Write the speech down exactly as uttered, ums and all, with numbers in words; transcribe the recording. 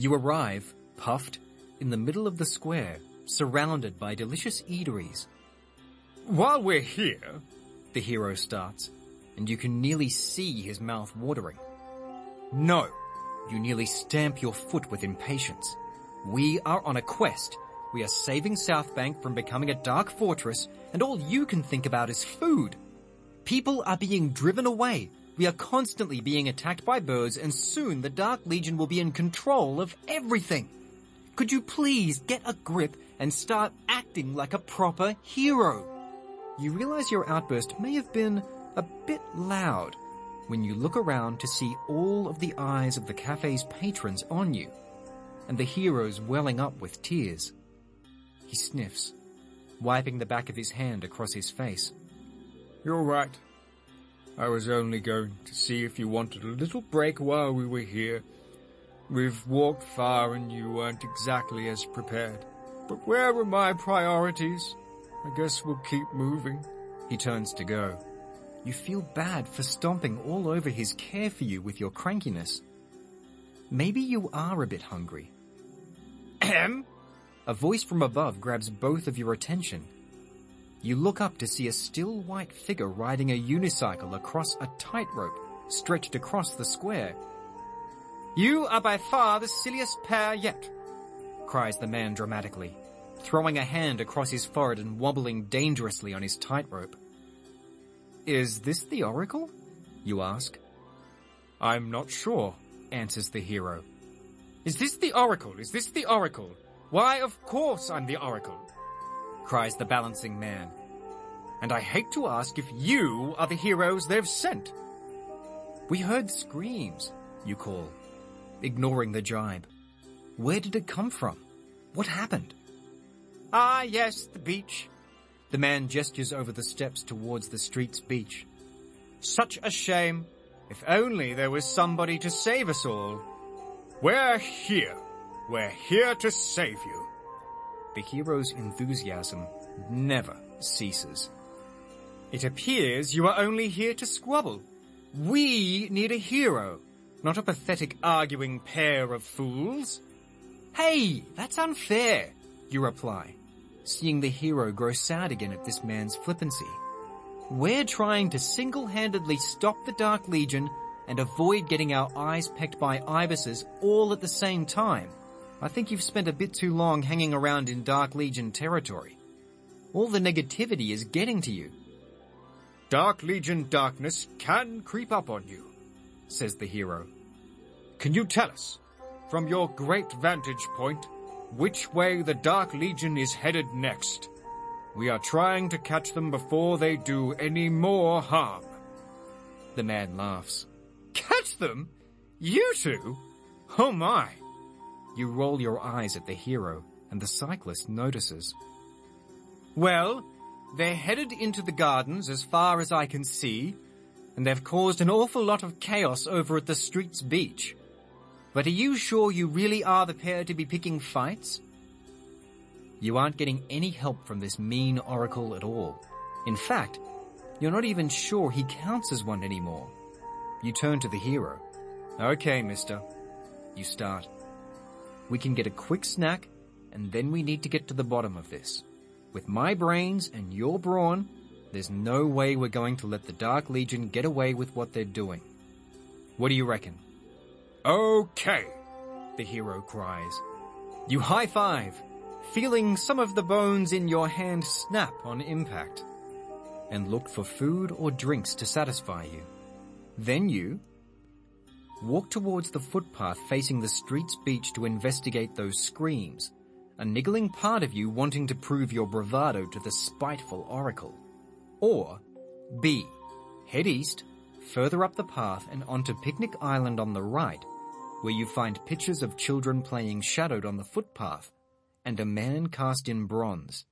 You arrive, puffed, in the middle of the square, surrounded by delicious eateries. While we're here, the hero starts, and you can nearly see his mouth watering. No, you nearly stamp your foot with impatience. We are on a quest. We are saving South Bank from becoming a dark fortress, and all you can think about is food. People are being driven away. We are constantly being attacked by birds, and soon the Dark Legion will be in control of everything. Could you please get a grip and start acting like a proper hero? You realize your outburst may have been a bit loud when you look around to see all of the eyes of the cafe's patrons on you, and the hero's welling up with tears. He sniffs, wiping the back of his hand across his face. You're right. I was only going to see if you wanted a little break while we were here. We've walked far and you weren't exactly as prepared. But where were my priorities? I guess we'll keep moving. He turns to go. You feel bad for stomping all over his care for you with your crankiness. Maybe you are a bit hungry. Ahem. A voice from above grabs both of your attention. You look up to see a still white figure riding a unicycle across a tightrope stretched across the square. You are by far the silliest pair yet, cries the man dramatically, throwing a hand across his forehead and wobbling dangerously on his tightrope. Is this the Oracle? You ask. I'm not sure, answers the hero. Is this the Oracle? Is this the Oracle? Why, of course I'm the Oracle, cries the balancing man. And I hate to ask if you are the heroes they've sent. We heard screams, you call, ignoring the jibe. Where did it come from? What happened? Ah, yes, the beach. The man gestures over the steps towards the street's beach. Such a shame. If only there was somebody to save us all. We're here. We're here to save you. The hero's enthusiasm never ceases. It appears you are only here to squabble. We need a hero, not a pathetic arguing pair of fools. Hey, that's unfair, you reply, seeing the hero grow sad again at this man's flippancy. We're trying to single-handedly stop the Dark Legion and avoid getting our eyes pecked by ibises all at the same time. I think you've spent a bit too long hanging around in Dark Legion territory. All the negativity is getting to you. Dark Legion darkness can creep up on you, says the hero. Can you tell us, from your great vantage point, which way the Dark Legion is headed next? We are trying to catch them before they do any more harm. The man laughs. Catch them? You two? Oh my! You roll your eyes at the hero, and the cyclist notices. Well, they're headed into the gardens as far as I can see, and they've caused an awful lot of chaos over at the street's beach. But are you sure you really are the pair to be picking fights? You aren't getting any help from this mean oracle at all. In fact, you're not even sure he counts as one anymore. You turn to the hero. Okay, mister. You start. We can get a quick snack, and then we need to get to the bottom of this. With my brains and your brawn, there's no way we're going to let the Dark Legion get away with what they're doing. What do you reckon? Okay, the hero cries. You high-five, feeling some of the bones in your hand snap on impact, and look for food or drinks to satisfy you. Then you walk towards the footpath facing the street's beach to investigate those screams, a niggling part of you wanting to prove your bravado to the spiteful oracle. Or B. Head east, further up the path and onto Picnic Island on the right, where you find pictures of children playing shadowed on the footpath and a man cast in bronze.